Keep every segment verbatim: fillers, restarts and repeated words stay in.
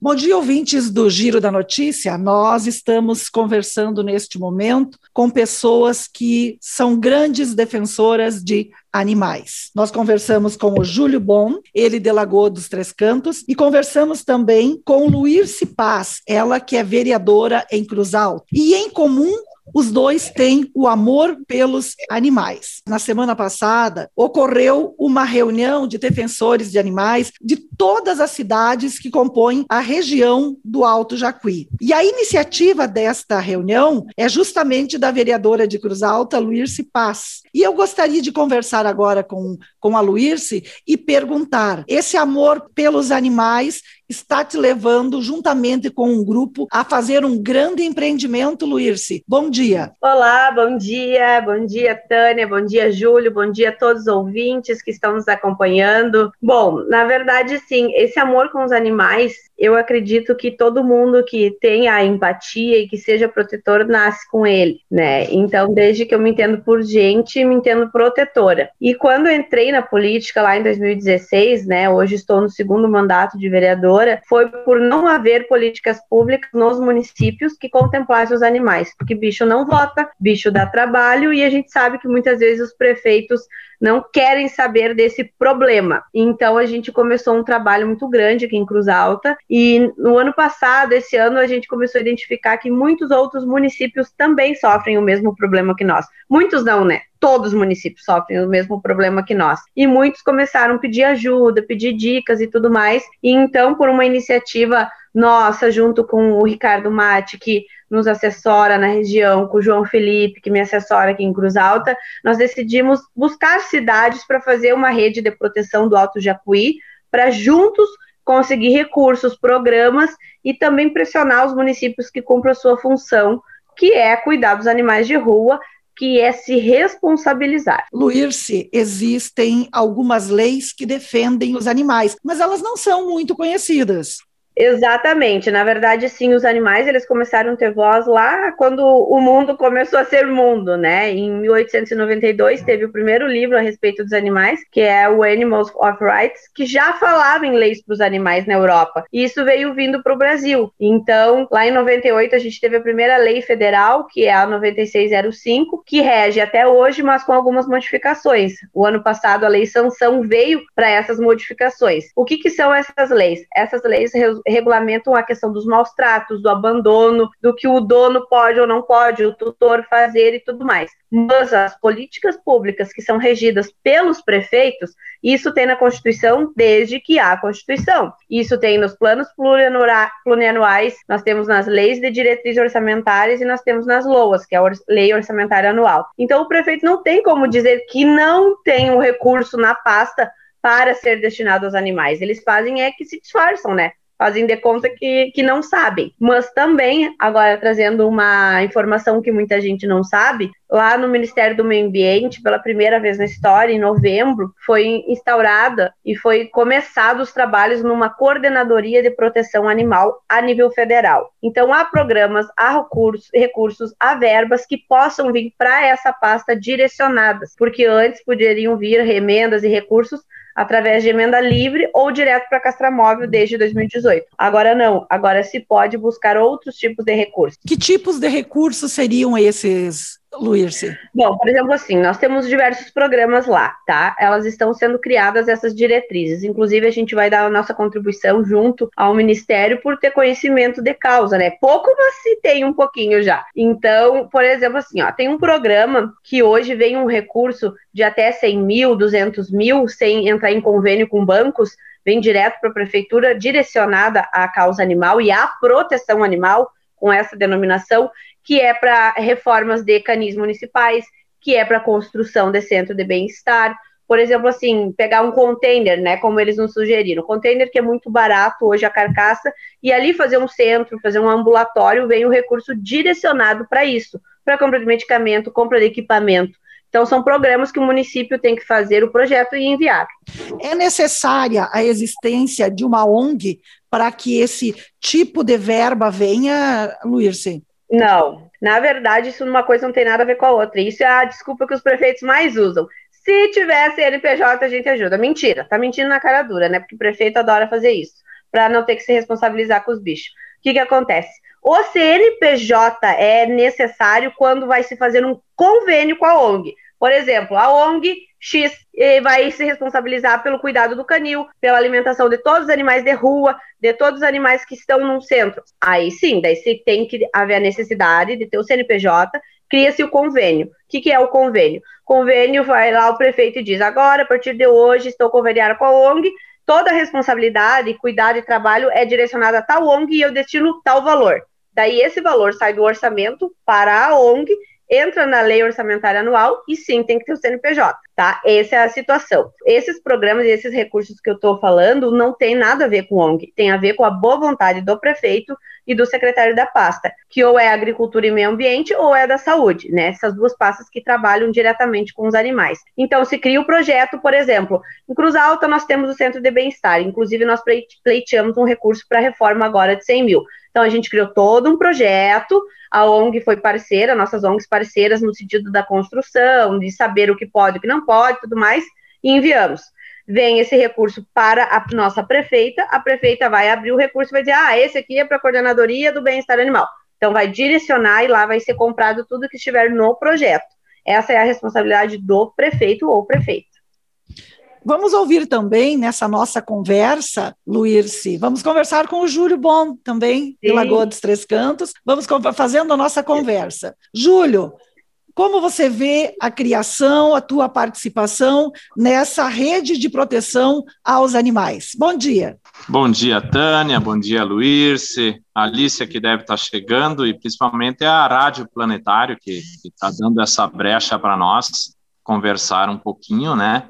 Bom dia, ouvintes do Giro da Notícia. Nós estamos conversando neste momento com pessoas que são grandes defensoras de animais. Nós conversamos com o Júlio Bon, ele de Lagoa dos Três Cantos, e conversamos também com Luirce Paz, ela que é vereadora em Cruz Alta. E em comum, os dois têm o amor pelos animais. Na semana passada, ocorreu uma reunião de defensores de animais de todas as cidades que compõem a região do Alto Jacuí. E a iniciativa desta reunião é justamente da vereadora de Cruz Alta, Luirce Paz. E eu gostaria de conversar agora com, com a Luirce e perguntar: esse amor pelos animais está te levando, juntamente com um grupo, a fazer um grande empreendimento, Luirce? Bom dia. Olá, bom dia, bom dia, Tânia, bom dia, Júlio, bom dia a todos os ouvintes que estão nos acompanhando. Bom, na verdade, sim, esse amor com os animais, eu acredito que todo mundo que tenha empatia e que seja protetor nasce com ele, né? Então, desde que eu me entendo por gente, me entendo protetora. E quando eu entrei na política lá em dois mil e dezesseis, né, hoje estou no segundo mandato de vereadora, foi por não haver políticas públicas nos municípios que contemplassem os animais, porque bicho não vota, bicho dá trabalho, e a gente sabe que muitas vezes os prefeitos não querem saber desse problema. Então a gente começou um trabalho muito grande aqui em Cruz Alta, e no ano passado, esse ano, a gente começou a identificar que muitos outros municípios também sofrem o mesmo problema que nós. Muitos não, né? Todos os municípios sofrem o mesmo problema que nós. E muitos começaram a pedir ajuda, pedir dicas e tudo mais. E então, por uma iniciativa nossa, junto com o Ricardo Mate, que nos assessora na região, com o João Felipe, que me assessora aqui em Cruz Alta, nós decidimos buscar cidades para fazer uma rede de proteção do Alto Jacuí, para juntos conseguir recursos, programas e também pressionar os municípios que cumprem a sua função, que é cuidar dos animais de rua, que é se responsabilizar. Luirce, existem algumas leis que defendem os animais, mas elas não são muito conhecidas. Exatamente, na verdade sim, os animais eles começaram a ter voz lá quando o mundo começou a ser mundo, né? Em mil oitocentos e noventa e dois teve o primeiro livro a respeito dos animais, que é o Animals of Rights, que já falava em leis para os animais na Europa, e isso veio vindo para o Brasil. Então, lá em noventa e oito a gente teve a primeira lei federal, que é a noventa e seis zero cinco, que rege até hoje, mas com algumas modificações. O ano passado a lei Sanção veio para essas modificações. O que que são essas leis? Essas leis regulamentam a questão dos maus tratos, do abandono, do que o dono pode ou não pode, o tutor fazer e tudo mais. Mas as políticas públicas que são regidas pelos prefeitos, isso tem na Constituição desde que há a Constituição. Isso tem nos planos plurianuais, nós temos nas leis de diretrizes orçamentárias e nós temos nas L O As, que é a Lei Orçamentária Anual. Então o prefeito não tem como dizer que não tem um recurso na pasta para ser destinado aos animais. Eles fazem é que se disfarçam, né? Fazem de conta que, que não sabem. Mas também, agora trazendo uma informação que muita gente não sabe, lá no Ministério do Meio Ambiente, pela primeira vez na história, em novembro, foi instaurada e foi começado os trabalhos numa coordenadoria de proteção animal a nível federal. Então há programas, há recursos, recursos há verbas que possam vir para essa pasta direcionadas, porque antes poderiam vir remendas e recursos através de emenda livre ou direto para a Castramóvel desde dois mil e dezoito. Agora não, agora se pode buscar outros tipos de recursos. Que tipos de recursos seriam esses, Luirce? Bom, por exemplo, assim, nós temos diversos programas lá, tá? Elas estão sendo criadas, essas diretrizes. Inclusive, a gente vai dar a nossa contribuição junto ao Ministério por ter conhecimento de causa, né? Pouco, mas se tem um pouquinho já. Então, por exemplo, assim, ó, tem um programa que hoje vem um recurso de até cem mil, duzentos mil, sem entrar em convênio com bancos, vem direto para a prefeitura, direcionada à causa animal e à proteção animal, com essa denominação, que é para reformas de canis municipais, que é para construção de centro de bem-estar. Por exemplo, assim, pegar um container, né, como eles nos sugeriram, container que é muito barato hoje a carcaça, e ali fazer um centro, fazer um ambulatório, vem um recurso direcionado para isso, para compra de medicamento, compra de equipamento. Então, são programas que o município tem que fazer o projeto e enviar. É necessária a existência de uma O N G para que esse tipo de verba venha, Luirce? Não. Na verdade, isso uma coisa não tem nada a ver com a outra. Isso é a desculpa que os prefeitos mais usam. Se tivesse C N P J, a gente ajuda. Mentira. Tá mentindo na cara dura, né? Porque o prefeito adora fazer isso. para não ter que se responsabilizar com os bichos. O que que acontece? O C N P J é necessário quando vai se fazer um convênio com a O N G. Por exemplo, a O N G X vai se responsabilizar pelo cuidado do canil, pela alimentação de todos os animais de rua, de todos os animais que estão num centro. Aí sim, daí se tem que haver a necessidade de ter o C N P J, cria-se o convênio. O que que é o convênio? Convênio, vai lá o prefeito e diz, agora, a partir de hoje, estou conveniado com a O N G, toda a responsabilidade, cuidado e trabalho é direcionada a tal O N G e eu destino tal valor. Daí esse valor sai do orçamento para a O N G, entra na lei orçamentária anual e sim, tem que ter o C N P J, tá? Essa é a situação. Esses programas e esses recursos que eu estou falando não tem nada a ver com O N G, tem a ver com a boa vontade do prefeito e do secretário da pasta, que ou é Agricultura e Meio Ambiente ou é da Saúde, né? Essas duas pastas que trabalham diretamente com os animais. Então, se cria o projeto, por exemplo, em Cruz Alta nós temos o Centro de Bem-Estar, inclusive nós pleiteamos um recurso para reforma agora de cem mil. Então, a gente criou todo um projeto, a O N G foi parceira, nossas O N Gs parceiras no sentido da construção, de saber o que pode e o que não pode, tudo mais, e enviamos. Vem esse recurso para a nossa prefeita, a prefeita vai abrir o recurso e vai dizer, ah, esse aqui é para a Coordenadoria do Bem-Estar Animal. Então, vai direcionar e lá vai ser comprado tudo que estiver no projeto. Essa é a responsabilidade do prefeito ou prefeita. Vamos ouvir também, nessa nossa conversa, Luírce, vamos conversar com o Júlio Bon, também, de Lagoa dos Três Cantos, vamos fazendo a nossa conversa. Júlio, como você vê a criação, a tua participação nessa rede de proteção aos animais? Bom dia. Bom dia, Tânia, bom dia, Luírce, a Alicia que deve estar chegando e principalmente a Rádio Planetário que está dando essa brecha para nós conversar um pouquinho, né?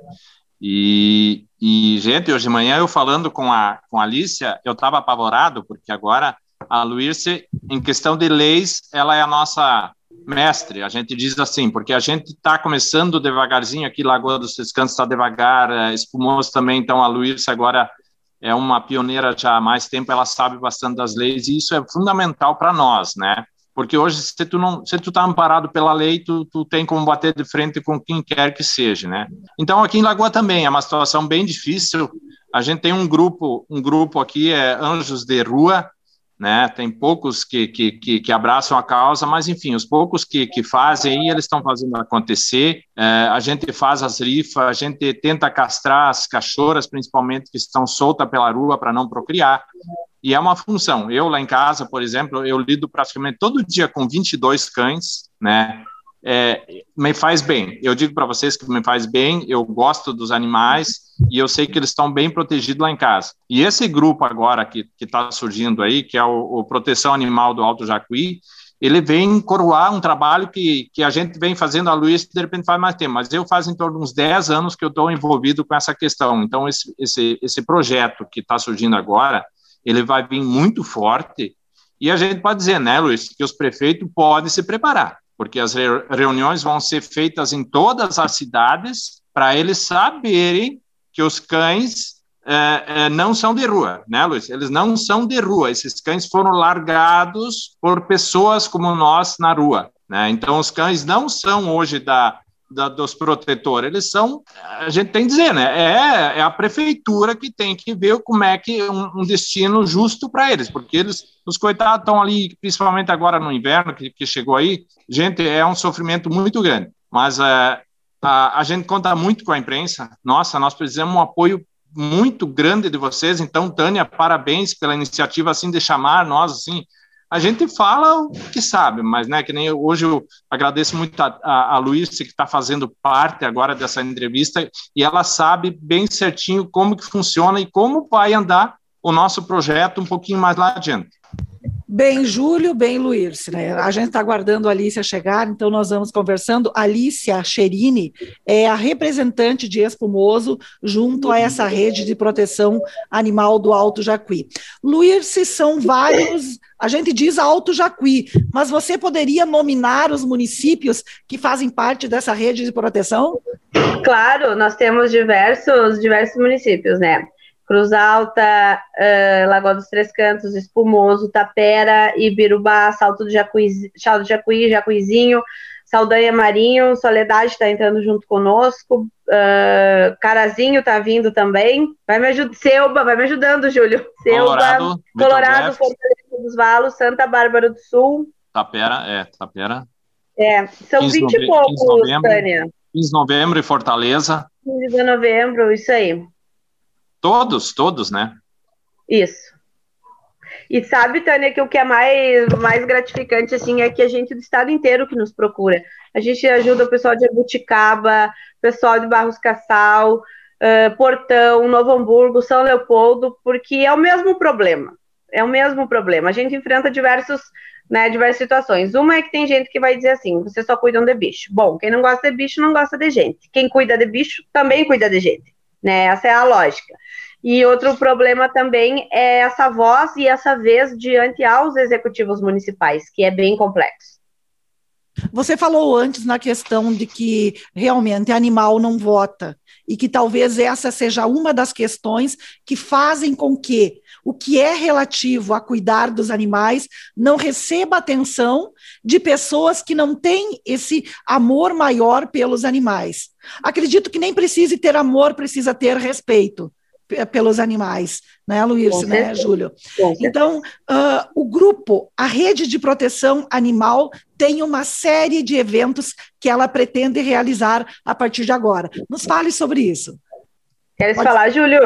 E, e, gente, hoje de manhã eu falando com a, com a Alicia, eu estava apavorado, porque agora a Luírce, em questão de leis, ela é a nossa mestre, a gente diz assim, porque a gente está começando devagarzinho aqui, Lagoa dos Três Cantos está devagar, é, Espumoso também, então a Luírce agora é uma pioneira já há mais tempo, ela sabe bastante das leis, e isso é fundamental para nós, né? Porque hoje, se tu não, se tu tá amparado pela lei, tu, tu tem como bater de frente com quem quer que seja, né? Então, aqui em Lagoa também é uma situação bem difícil. A gente tem um grupo, um grupo aqui, é Anjos de Rua, né? Tem poucos que, que, que, que abraçam a causa, mas, enfim, os poucos que, que fazem, eles estão fazendo acontecer. É, a gente faz as rifas, a gente tenta castrar as cachorras, principalmente, que estão soltas pela rua para não procriar. E é uma função. Eu, lá em casa, por exemplo, eu lido praticamente todo dia com vinte e dois cães, né? É, me faz bem. Eu digo para vocês que me faz bem, eu gosto dos animais e eu sei que eles estão bem protegidos lá em casa. E esse grupo agora que está surgindo aí, que é o, o Proteção Animal do Alto Jacuí, ele vem coroar um trabalho que, que a gente vem fazendo, a Luísa de repente faz mais tempo, mas eu faz em torno de uns dez anos que eu estou envolvido com essa questão. Então, esse, esse, esse projeto que está surgindo agora, ele vai vir muito forte, e a gente pode dizer, né, Luiz, que os prefeitos podem se preparar, porque as re reuniões vão ser feitas em todas as cidades, para eles saberem que os cães é, é, não são de rua, né, Luiz? Eles não são de rua, esses cães foram largados por pessoas como nós na rua, né? Então, os cães não são hoje da... Da, dos protetores, eles são, a gente tem que dizer, né, é, é a prefeitura que tem que ver como é que um, um destino justo para eles, porque eles, os coitados estão ali, principalmente agora no inverno, que, que chegou aí, gente, é um sofrimento muito grande, mas é, a, a gente conta muito com a imprensa, nossa, nós precisamos de um apoio muito grande de vocês, então, Tânia, parabéns pela iniciativa, assim, de chamar nós, assim, a gente fala o que sabe, mas, né, que nem eu, hoje eu agradeço muito a, a, a Luísa, que está fazendo parte agora dessa entrevista, e ela sabe bem certinho como que funciona e como vai andar o nosso projeto um pouquinho mais lá adiante. Bem, Júlio, bem, Luírce, né? A gente está aguardando a Alicia chegar, então nós vamos conversando. Alicia Cherini é a representante de Espumoso junto a essa rede de proteção animal do Alto Jacuí. Luírce, são vários, a gente diz Alto Jacuí, mas você poderia nominar os municípios que fazem parte dessa rede de proteção? Claro, nós temos diversos, diversos municípios, né? Cruz Alta, uh, Lagoa dos Três Cantos, Espumoso, Tapera, Ibirubá, Salto do Jacuí, Salto do Jacuí, Jacuizinho, Saldanha Marinho, Soledade está entrando junto conosco, uh, Carazinho está vindo também, vai me ajudando, Selba, vai me ajudando, Júlio. Selba, Colorado, Colorado, Fortaleza dos Valos, Santa Bárbara do Sul. Tapera, é, Tapera. É, são vinte e poucos, Tânia. quinze de novembro e Fortaleza. quinze de novembro, isso aí. Todos, todos, né? Isso. E sabe, Tânia, que o que é mais, mais gratificante, assim, é que a gente do estado inteiro que nos procura. A gente ajuda o pessoal de Jabuticaba, o pessoal de Barros Cassal, uh, Portão, Novo Hamburgo, São Leopoldo, porque é o mesmo problema. É o mesmo problema. A gente enfrenta diversos, né, diversas situações. Uma é que tem gente que vai dizer assim, vocês só cuidam de bicho. Bom, quem não gosta de bicho, não gosta de gente. Quem cuida de bicho, também cuida de gente. Né? Essa é a lógica. E outro problema também é essa voz e essa vez diante aos executivos municipais, que é bem complexo. Você falou antes na questão de que realmente animal não vota e que talvez essa seja uma das questões que fazem com que o que é relativo a cuidar dos animais não receba atenção de pessoas que não têm esse amor maior pelos animais. Acredito que nem precise ter amor, precisa ter respeito pelos animais, né, Luísa, né, Júlio? Então, uh, o grupo, a Rede de Proteção Animal, tem uma série de eventos que ela pretende realizar a partir de agora. Nos fale sobre isso. Queres Pode... falar, Júlio?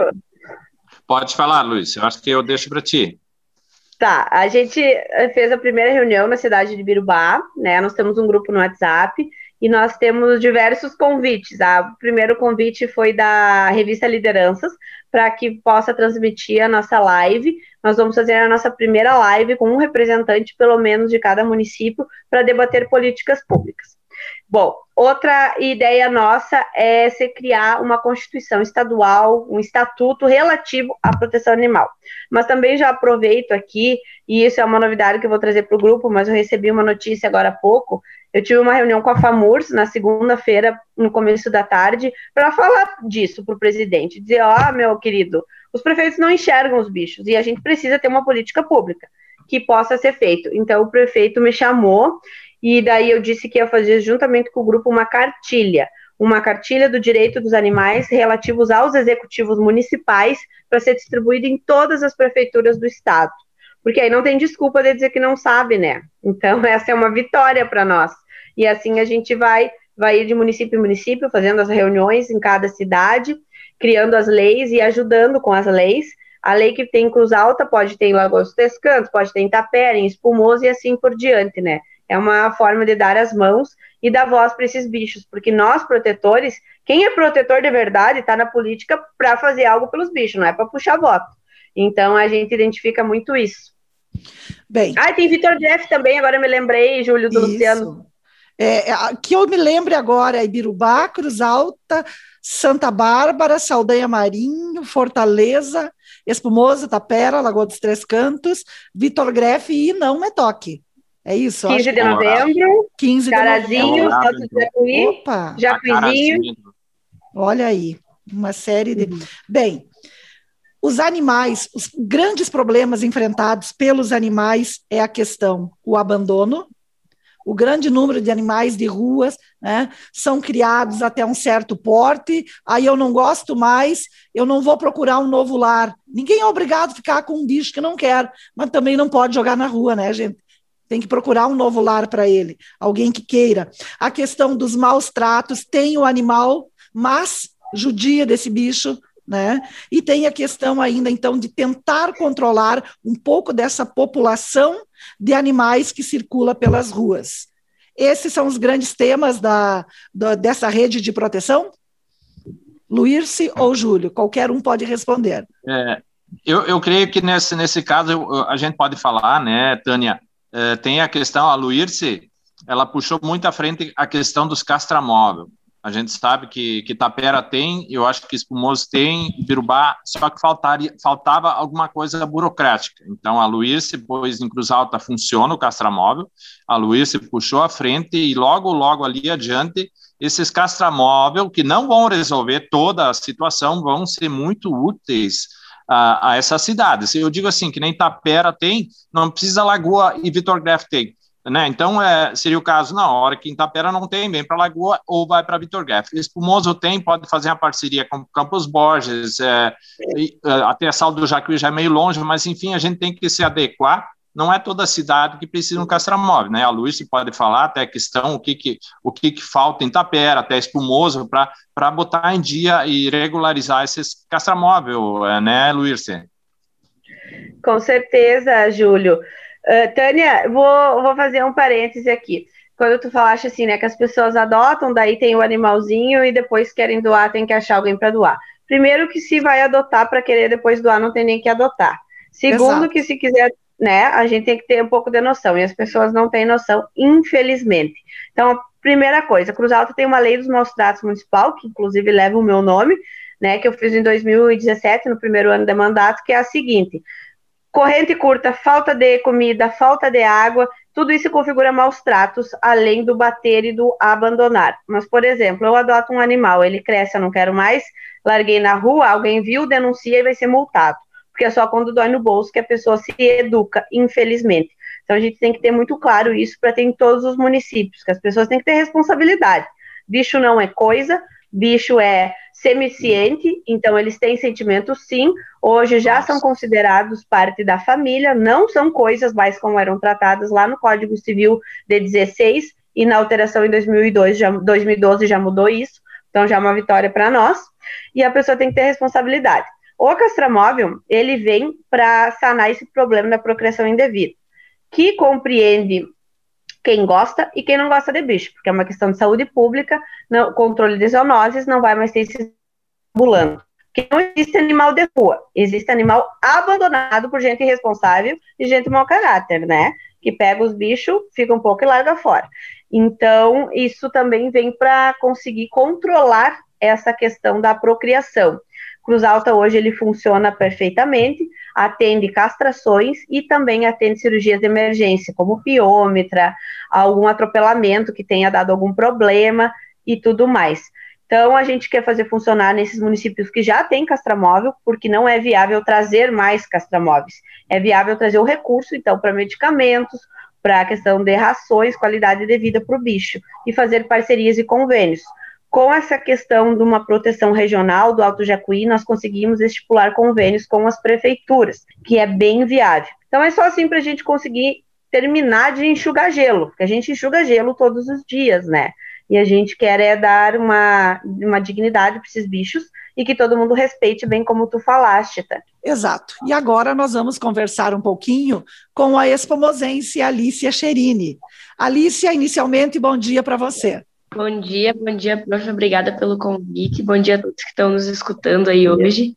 Pode falar, Luiz, eu acho que eu deixo para ti. Tá, a gente fez a primeira reunião na cidade de Birubá, né, nós temos um grupo no WhatsApp, e nós temos diversos convites. O primeiro convite foi da revista Lideranças, para que possa transmitir a nossa live. Nós vamos fazer a nossa primeira live com um representante, pelo menos, de cada município, para debater políticas públicas. Bom, outra ideia nossa é se criar uma constituição estadual, um estatuto relativo à proteção animal. Mas também já aproveito aqui, e isso é uma novidade que eu vou trazer para o grupo, mas eu recebi uma notícia agora há pouco. Eu tive uma reunião com a FAMURS na segunda-feira, no começo da tarde, para falar disso para o presidente. Dizer, ó, oh, meu querido, os prefeitos não enxergam os bichos e a gente precisa ter uma política pública que possa ser feito. Então, o prefeito me chamou e daí eu disse que ia fazer, juntamente com o grupo, uma cartilha. Uma cartilha do direito dos animais relativos aos executivos municipais para ser distribuída em todas as prefeituras do estado. Porque aí não tem desculpa de dizer que não sabe, né? Então, essa é uma vitória para nós. E assim a gente vai, vai ir de município em município, fazendo as reuniões em cada cidade, criando as leis e ajudando com as leis. A lei que tem em Cruz Alta pode ter em Lagoa dos Três Cantos, pode ter em Tapera, em Espumoso e assim por diante, né? É uma forma de dar as mãos e dar voz para esses bichos, porque nós, protetores, quem é protetor de verdade está na política para fazer algo pelos bichos, não é para puxar voto. Então, a gente identifica muito isso. Bem. Ah, tem Vitor Jeff também, agora eu me lembrei, Júlio, do isso. Luciano. É, que eu me lembre agora é Ibirubá, Cruz Alta, Santa Bárbara, Saldanha Marinho, Fortaleza, Espumoso, Tapera, Lagoa dos Três Cantos, Vitor Greff e não me toque. É isso? quinze de novembro, quinze de Carazinho, novembro. Jacuí, Opa! Jacuizinho. Olha aí, uma série de... Uhum. Bem, os animais, os grandes problemas enfrentados pelos animais é a questão, o abandono, o grande número de animais de ruas, né, são criados até um certo porte, aí eu não gosto mais, eu não vou procurar um novo lar. Ninguém é obrigado a ficar com um bicho que não quer, mas também não pode jogar na rua, né, gente? Tem que procurar um novo lar para ele, alguém que queira. A questão dos maus tratos, tem o animal, mas judia desse bicho, né? E tem a questão ainda, então, de tentar controlar um pouco dessa população de animais que circula pelas ruas. Esses são os grandes temas da, da, dessa rede de proteção? Luírce ou Júlio? Qualquer um pode responder. É, eu, eu creio que nesse, nesse caso eu, a gente pode falar, né, Tânia? É, tem a questão, a Luírce, ela puxou muito à frente a questão dos castramóveis. A gente sabe que, que Tapera tem, eu acho que Espumoso tem, Birubá, só que faltaria, faltava alguma coisa burocrática. Então, a Luírce, pois em Cruz Alta funciona o castramóvel, a Luírce puxou à frente e logo, logo ali adiante, esses castramóveis, que não vão resolver toda a situação, vão ser muito úteis a, a essas cidades. Eu digo assim, que nem Tapera tem, não precisa Lagoa e Vitor Greff tem. né? Então, é, seria o caso, na hora que em Tapera não tem, vem para Lagoa ou vai para Vitor Guedes. Espumoso tem, pode fazer uma parceria com Campos Borges, é, e, até a Sal do Jacuí já é meio longe, mas enfim, a gente tem que se adequar. Não é toda cidade que precisa de um castramóvel, né? A Luísa pode falar até a questão, o que, que, o que, que falta em Tapera, até Espumoso, para botar em dia e regularizar esses castramóveis, né, Luísa? Com certeza, Júlio. Uh, Tânia, vou, vou fazer um parêntese aqui. Quando tu falaste assim, né, que as pessoas adotam, daí tem o animalzinho e depois querem doar, tem que achar alguém para doar. Primeiro que se vai adotar para querer depois doar, não tem nem que adotar. Segundo Exato. Que se quiser, né, a gente tem que ter um pouco de noção, e as pessoas não têm noção, infelizmente. Então, a primeira coisa, Cruz Alta tem uma lei dos maus tratos municipal, que inclusive leva o meu nome, né, que eu fiz em dois mil e dezessete, no primeiro ano de mandato, que é a seguinte: corrente curta, falta de comida, falta de água, tudo isso configura maus tratos, além do bater e do abandonar. Mas, por exemplo, eu adoto um animal, ele cresce, eu não quero mais, larguei na rua, alguém viu, denuncia e vai ser multado. Porque é só quando dói no bolso que a pessoa se educa, infelizmente. Então, a gente tem que ter muito claro isso para ter em todos os municípios, que as pessoas têm que ter responsabilidade. Bicho não é coisa, bicho é semiciente, então eles têm sentimentos sim, hoje já são considerados parte da família, não são coisas mais como eram tratadas lá no Código Civil de dezesseis, e na alteração em dois mil e dois, já, dois mil e doze já mudou isso, então já é uma vitória para nós, e a pessoa tem que ter responsabilidade. O castramóvel, ele vem para sanar esse problema da procriação indevida, que compreende quem gosta e quem não gosta de bicho, porque é uma questão de saúde pública, não, controle de zoonoses, não vai mais ter esse ambulando. Porque não existe animal de rua, existe animal abandonado por gente irresponsável e gente mau caráter, né? Que pega os bichos, fica um pouco e larga fora. Então, isso também vem para conseguir controlar essa questão da procriação. Cruz Alta hoje ele funciona perfeitamente, atende castrações e também atende cirurgias de emergência, como piômetra, algum atropelamento que tenha dado algum problema e tudo mais. Então, a gente quer fazer funcionar nesses municípios que já tem castramóvel, porque não é viável trazer mais castramóveis. É viável trazer o recurso, então, para medicamentos, para a questão de rações, qualidade de vida para o bicho, e fazer parcerias e convênios. Com essa questão de uma proteção regional do Alto Jacuí, nós conseguimos estipular convênios com as prefeituras, que é bem viável. Então, é só assim para a gente conseguir terminar de enxugar gelo, porque a gente enxuga gelo todos os dias, né? E a gente quer é dar uma, uma dignidade para esses bichos e que todo mundo respeite, bem como tu falaste, tá? Exato. E agora nós vamos conversar um pouquinho com a espumosense Alícia Cherini. Alícia, inicialmente, bom dia para você. Bom dia, bom dia, prof. Obrigada pelo convite. Bom dia a todos que estão nos escutando aí hoje.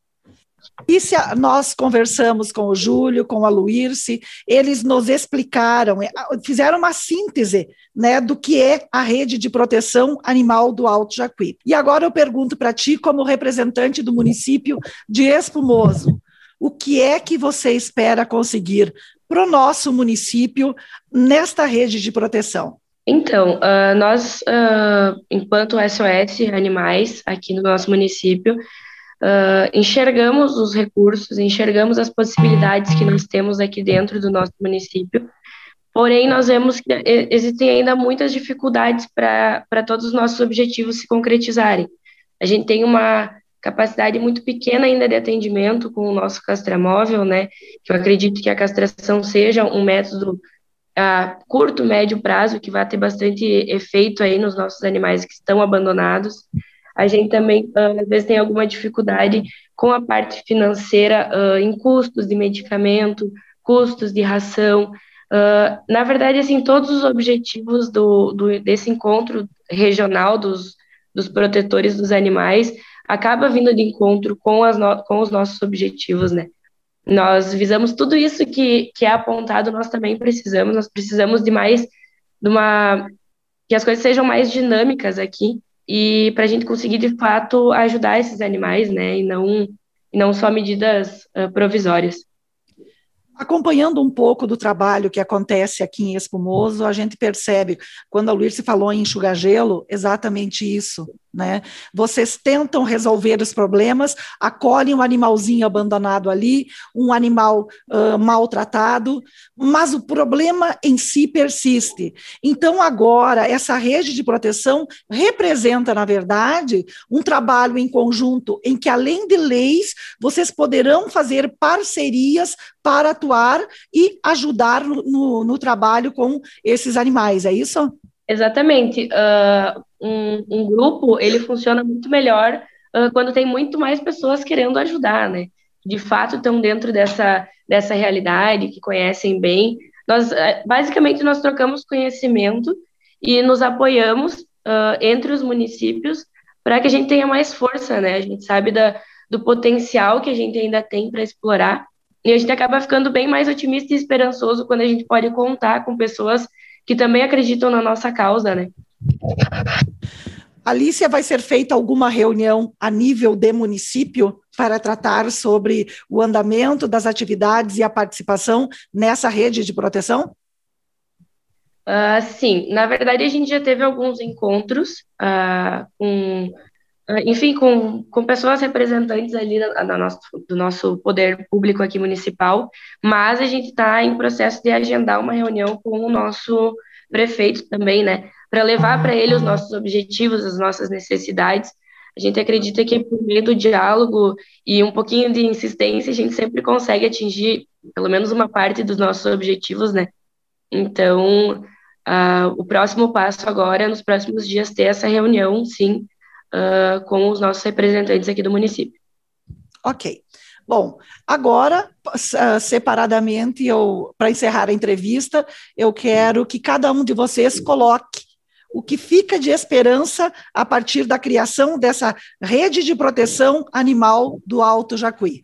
E se a, nós conversamos com o Júlio, com a Luírce, eles nos explicaram, fizeram uma síntese, né, do que é a rede de proteção animal do Alto Jacuí. E agora eu pergunto para ti, como representante do município de Espumoso, o que é que você espera conseguir para o nosso município nesta rede de proteção? Então, uh, nós, uh, enquanto S O S Animais, aqui no nosso município, uh, enxergamos os recursos, enxergamos as possibilidades que nós temos aqui dentro do nosso município, porém nós vemos que existem ainda muitas dificuldades para todos os nossos objetivos se concretizarem. A gente tem uma capacidade muito pequena ainda de atendimento com o nosso castramóvel, né, que eu acredito que a castração seja um método a curto, médio prazo, que vai ter bastante efeito aí nos nossos animais que estão abandonados. A gente também, uh, às vezes, tem alguma dificuldade com a parte financeira uh, em custos de medicamento, custos de ração. Uh, na verdade, assim, todos os objetivos do, do, desse encontro regional dos, dos protetores dos animais acaba vindo de encontro com, as no, com os nossos objetivos, né? Nós visamos tudo isso que, que é apontado, nós também precisamos, nós precisamos de mais, de uma, que as coisas sejam mais dinâmicas aqui, e para a gente conseguir, de fato, ajudar esses animais, né, e não, e não só medidas uh, provisórias. Acompanhando um pouco do trabalho que acontece aqui em Espumoso, a gente percebe, quando a Luírce falou em enxugar gelo, exatamente isso, né? Vocês tentam resolver os problemas, acolhem um animalzinho abandonado ali, um animal uh, maltratado, mas o problema em si persiste. Então, agora, essa rede de proteção representa, na verdade, um trabalho em conjunto em que, além de leis, vocês poderão fazer parcerias para atuar e ajudar no, no, no trabalho com esses animais, é isso? Exatamente. Uh, um, um grupo, ele funciona muito melhor uh, quando tem muito mais pessoas querendo ajudar, né? De fato, estão dentro dessa, dessa realidade, que conhecem bem. Nós, basicamente, nós trocamos conhecimento e nos apoiamos uh, entre os municípios para que a gente tenha mais força, né? A gente sabe da, do potencial que a gente ainda tem para explorar e a gente acaba ficando bem mais otimista e esperançoso quando a gente pode contar com pessoas que também acreditam na nossa causa, né? Alicia, vai ser feita alguma reunião a nível de município para tratar sobre o andamento das atividades e a participação nessa rede de proteção? Uh, sim, na verdade a gente já teve alguns encontros uh, com, uh, enfim, com, com pessoas representantes ali da, da nosso, do nosso poder público aqui municipal, mas a gente está em processo de agendar uma reunião com o nosso prefeito também, né, para levar para ele os nossos objetivos, as nossas necessidades. A gente acredita que por meio do diálogo e um pouquinho de insistência a gente sempre consegue atingir pelo menos uma parte dos nossos objetivos, né? Então, uh, o próximo passo agora é nos próximos dias ter essa reunião, sim, uh, com os nossos representantes aqui do município. Ok. Bom, agora, uh, separadamente, para encerrar a entrevista, eu quero que cada um de vocês coloque o que fica de esperança a partir da criação dessa rede de proteção animal do Alto Jacuí.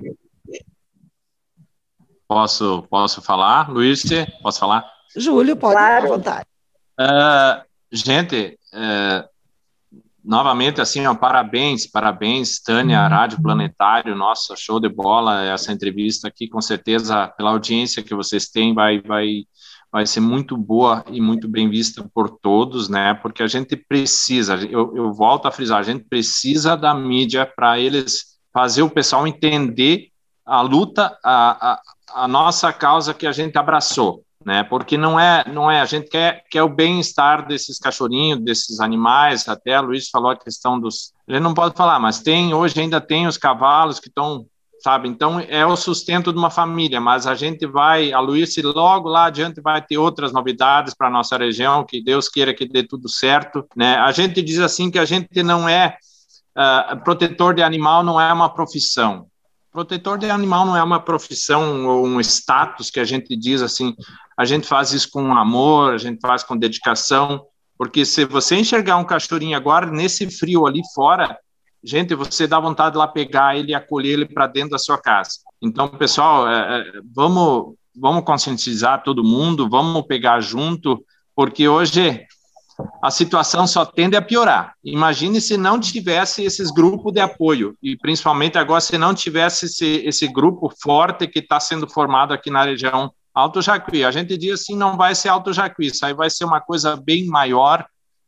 Posso, posso falar, Luiz? Posso falar? Júlio, pode, claro. À vontade. Uh, gente, uh, novamente, assim, ó, parabéns, parabéns, Tânia, Rádio Planetário, nossa, show de bola, essa entrevista aqui, com certeza, pela audiência que vocês têm, vai, vai, vai ser muito boa e muito bem vista por todos, né, porque a gente precisa, eu, eu volto a frisar, a gente precisa da mídia para eles fazer o pessoal entender a luta, a, a, a nossa causa que a gente abraçou, né, porque não é, não é, a gente quer, quer o bem-estar desses cachorrinhos, desses animais, até a Luiz falou a questão dos, a gente não pode falar, mas tem, hoje ainda tem os cavalos que estão, sabe, então é o sustento de uma família, mas a gente vai, a Luiz logo lá adiante vai ter outras novidades para a nossa região, que Deus queira que dê tudo certo, né, a gente diz assim que a gente não é, uh, protetor de animal não é uma profissão, protetor de animal não é uma profissão ou um status que a gente diz assim, a gente faz isso com amor, a gente faz com dedicação, porque se você enxergar um cachorrinho agora, nesse frio ali fora, gente, você dá vontade de lá pegar ele e acolher ele para dentro da sua casa. Então, pessoal, é, vamos, vamos conscientizar todo mundo, vamos pegar junto, porque hoje a situação só tende a piorar. Imagine se não tivesse esses grupos de apoio, e principalmente agora se não tivesse esse, esse grupo forte que está sendo formado aqui na região Alto Jacuí. A gente diz assim, não vai ser Alto Jacuí, isso aí vai ser uma coisa bem maior,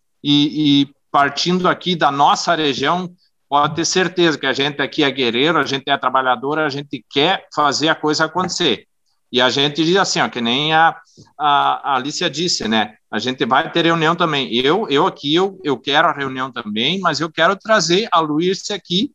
e, e partindo aqui da nossa região, pode ter certeza que a gente aqui é guerreiro, a gente é trabalhador, a gente quer fazer a coisa acontecer. E a gente diz assim, ó, que nem a, a, a Alicia disse, né, a gente vai ter reunião também. Eu, eu aqui, eu, eu quero a reunião também, mas eu quero trazer a Luísa aqui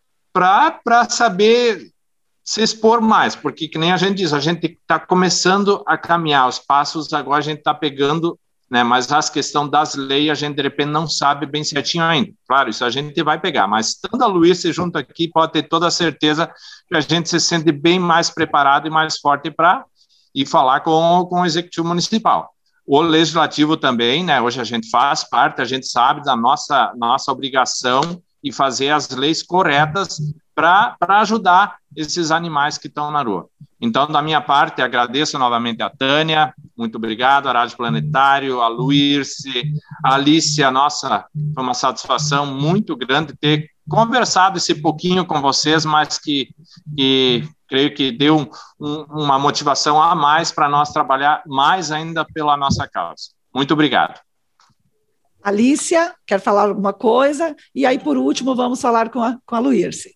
para saber se expor mais, porque que nem a gente diz, a gente está começando a caminhar, os passos agora a gente está pegando, né, mas as questões das leis a gente de repente não sabe bem certinho ainda. Claro, isso a gente vai pegar, mas estando a Luísa junto aqui, pode ter toda a certeza que a gente se sente bem mais preparado e mais forte para ir falar com, com o Executivo Municipal. O Legislativo também, né, hoje a gente faz parte, a gente sabe da nossa, nossa obrigação e fazer as leis corretas para ajudar esses animais que estão na rua. Então, da minha parte, agradeço novamente a Tânia, muito obrigado, a Rádio Planetário, a Luirce, a Alicia, nossa, foi uma satisfação muito grande ter conversado esse pouquinho com vocês, mas que, que creio que deu um, um, uma motivação a mais para nós trabalhar mais ainda pela nossa causa. Muito obrigado. Alícia, quer falar alguma coisa? E aí, por último, vamos falar com a, com a Luírce.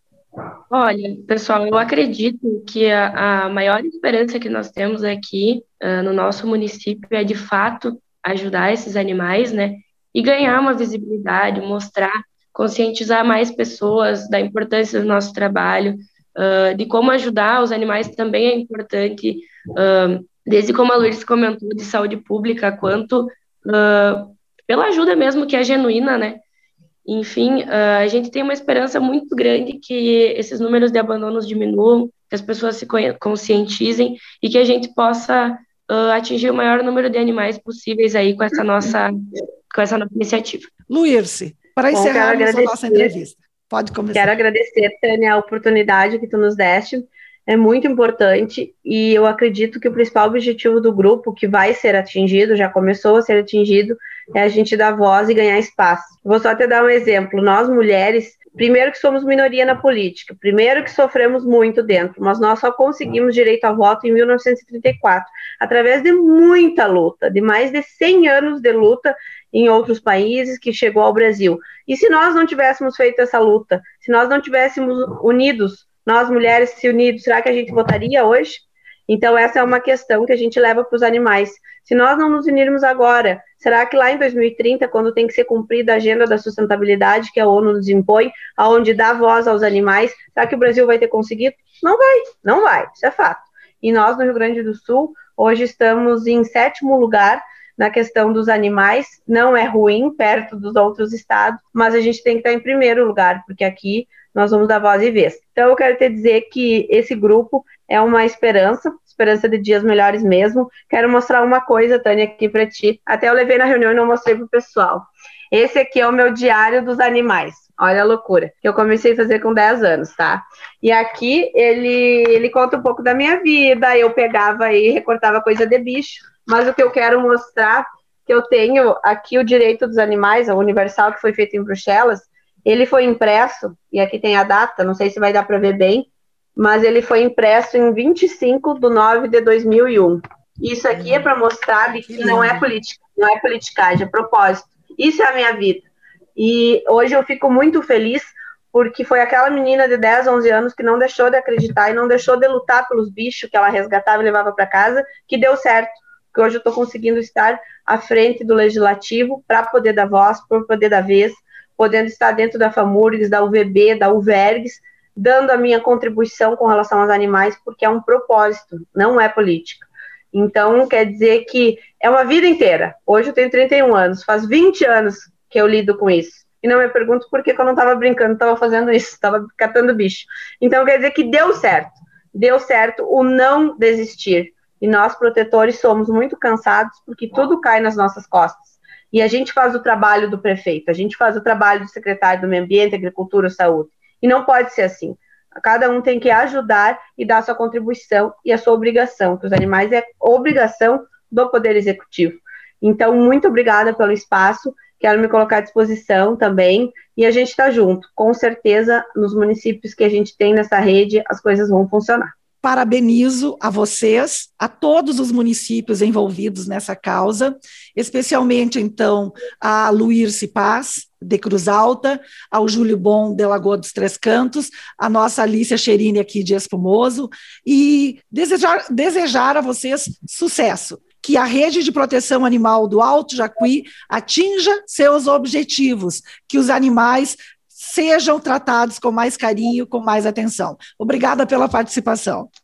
Olha, pessoal, eu acredito que a, a maior esperança que nós temos aqui uh, no nosso município é, de fato, ajudar esses animais, né? E ganhar uma visibilidade, mostrar, conscientizar mais pessoas da importância do nosso trabalho, uh, de como ajudar os animais também é importante, uh, desde como a Luísa comentou, de saúde pública, quanto uh, pela ajuda mesmo, que é genuína, né? Enfim, uh, a gente tem uma esperança muito grande que esses números de abandonos diminuam, que as pessoas se conscientizem e que a gente possa uh, atingir o maior número de animais possíveis aí com essa nossa, com essa nossa iniciativa. Luírce, para encerrarmos a nossa entrevista, pode começar. Quero agradecer, Tânia, a oportunidade que tu nos deste. É muito importante e eu acredito que o principal objetivo do grupo, que vai ser atingido, já começou a ser atingido, é a gente dar voz e ganhar espaço. Vou só te dar um exemplo. Nós, mulheres, primeiro que somos minoria na política, primeiro que sofremos muito dentro, mas nós só conseguimos direito a voto em mil novecentos e trinta e quatro, através de muita luta, de mais de cem anos de luta em outros países, que chegou ao Brasil. E se nós não tivéssemos feito essa luta, se nós não tivéssemos unidos, nós mulheres se unidos, será que a gente votaria hoje? Então essa é uma questão que a gente leva para os animais. Se nós não nos unirmos agora, será que lá em dois mil e trinta, quando tem que ser cumprida a agenda da sustentabilidade que a ONU nos impõe, aonde dá voz aos animais, será que o Brasil vai ter conseguido? Não vai, não vai, isso é fato. E nós no Rio Grande do Sul, hoje estamos em sétimo lugar na questão dos animais, não é ruim perto dos outros estados, mas a gente tem que estar em primeiro lugar, porque aqui nós vamos dar voz e vez. Então eu quero te dizer que esse grupo é uma esperança, esperança de dias melhores mesmo. Quero mostrar uma coisa, Tânia, aqui para ti. Até eu levei na reunião e não mostrei pro pessoal. Esse aqui é o meu diário dos animais. Olha a loucura. Que eu comecei a fazer com dez anos, tá? E aqui ele, ele conta um pouco da minha vida. Eu pegava e recortava coisa de bicho. Mas o que eu quero mostrar, que eu tenho aqui o direito dos animais, o universal, que foi feito em Bruxelas. Ele foi impresso, e aqui tem a data, não sei se vai dar para ver bem, mas ele foi impresso em vinte e cinco de nove de dois mil e um. Isso aqui é para mostrar que não é política, não é politicagem, é propósito. Isso é a minha vida. E hoje eu fico muito feliz porque foi aquela menina de dez, onze anos que não deixou de acreditar e não deixou de lutar pelos bichos que ela resgatava e levava para casa, que deu certo. Porque hoje eu estou conseguindo estar à frente do legislativo para poder dar voz, para poder dar vez, podendo estar dentro da FAMURGS, da U V B, da UVERGS, dando a minha contribuição com relação aos animais, porque é um propósito, não é política. Então, quer dizer que é uma vida inteira. Hoje eu tenho trinta e um anos, faz vinte anos que eu lido com isso. E não me pergunto por que, que eu não estava brincando, estava fazendo isso, estava catando bicho. Então, quer dizer que deu certo. Deu certo o não desistir. E nós, protetores, somos muito cansados, porque tudo cai nas nossas costas. E a gente faz o trabalho do prefeito, a gente faz o trabalho do secretário do Meio Ambiente, Agricultura e Saúde. E não pode ser assim. Cada um tem que ajudar e dar a sua contribuição e a sua obrigação, que os animais é obrigação do Poder Executivo. Então, muito obrigada pelo espaço, quero me colocar à disposição também, e a gente está junto. Com certeza, nos municípios que a gente tem nessa rede, as coisas vão funcionar. Parabenizo a vocês, a todos os municípios envolvidos nessa causa, especialmente, então, a Luírce Paz, de Cruz Alta, ao Júlio Bom, de Lagoa dos Três Cantos, a nossa Alícia Cherini aqui de Espumoso, e desejar, desejar a vocês sucesso, que a Rede de Proteção Animal do Alto Jacuí atinja seus objetivos, que os animais sejam tratados com mais carinho, com mais atenção. Obrigada pela participação.